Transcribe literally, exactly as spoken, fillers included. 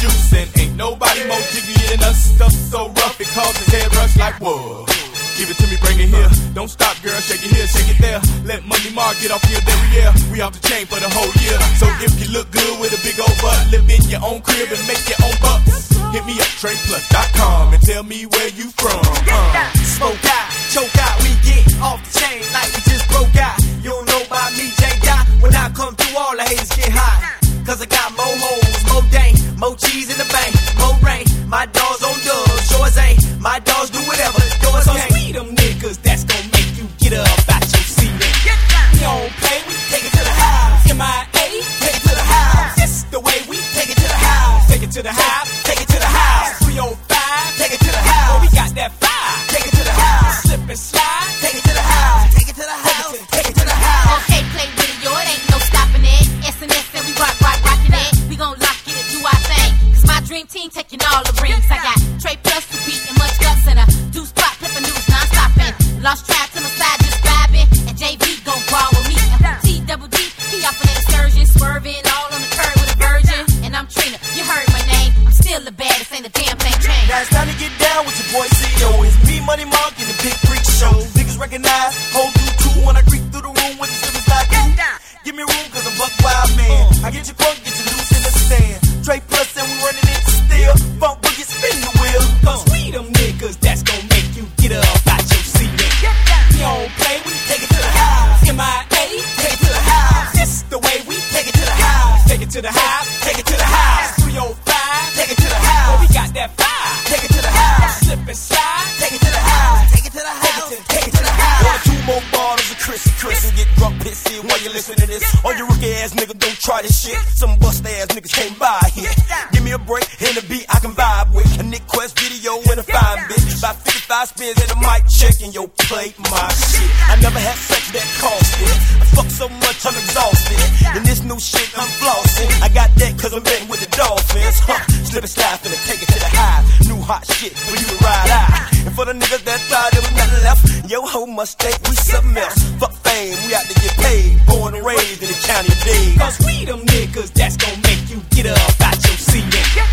juice, and ain't nobody more jiggy than us. Stuff so rough it causes head rush like whoa. Give it to me, bring it here. Don't stop, girl, shake it here, shake it there. Let Money Mark get off your derriere. We off the chain for the whole year. So if you look good with a big old butt, live in your own crib and make your own bucks. Hit me up, trade plus dot com, and tell me where you from. Uh. Smoke out, choke out, we get off the chain like we just broke out. You don't know about me, J. Dot. When I come through, all the haters get hot. Cause I got more hoes, more dang, more cheese in the bank, more rain. My dogs on dubs, yours ain't. My dogs do whatever, yours can't. So we them niggas that's gon' make you get up out your seat. We don't play, we take it to the house. M I A, take it to the house. This the way we take it to the house. Take it to the house, take it to the house. three oh five, take it to the house. Oh, we got that fire, take it to the house. Slip and slide, take it to the house. Take it to the house, take it to the house. Okay, play video, it ain't no stopping it. S N S and we rock, rock, rockin' it. We gon' lock it and do our thing. Cause my dream team taking all the rings. I got Trey Plus, the beat, and much guts in a deuce spot, flippin' news, non-stoppin'. Lost track to my side, just vibing. And J V gon' brawl with me. And T double D, he off an excursion, swerving all on the curb with a virgin. And I'm Trina, you heard my name. I'm still the baddest, ain't a damn thing changed. Now it's time to get down with your boy C E O. It's me, Money Mark, and the Big Freak Show. Niggas recognize, hold through two when I creep through the room with the slippers like you. Give me room, cause I'm buck wild man. I get you crunk, get you loose in the stand. Trey Plus, and we running it still. Funk boogie, spin the wheel. Cause we them niggas that's gon' make you get up out your seat. We don't play, we take it to the house. M I A, take it to the house. This the way we take it to the house. Take it to the house, take it to the house. three oh five, take it to the house. Oh, we got that fire, take it to the house. Slip and slide, take it to the house. Take it to the house, take it to the house. Order two more bottles of Chris Chris and get drunk pissy while you listen to this. All you rookie ass niggas don't try this shit. Some bust ass niggas can't buy here. Give me a break and a beat I can vibe with. A Nick Quest video and a fine bitch. About fifty-five spins and a mic check and yo play my shit. I never had sex that cost it. I fuck so much I'm exhausted. And this new shit I'm flossing. I got that cause I'm betting with the Dolphins. Huh, slip and slide finna take it to the high. New hot shit for you to ride out. And for the niggas that thought there was nothing left, yo ho must take we something else. Fuck fame, we out to get paid. Born and raised in the county of Dade. Cause we them niggas that's gon' make you get up out your seat.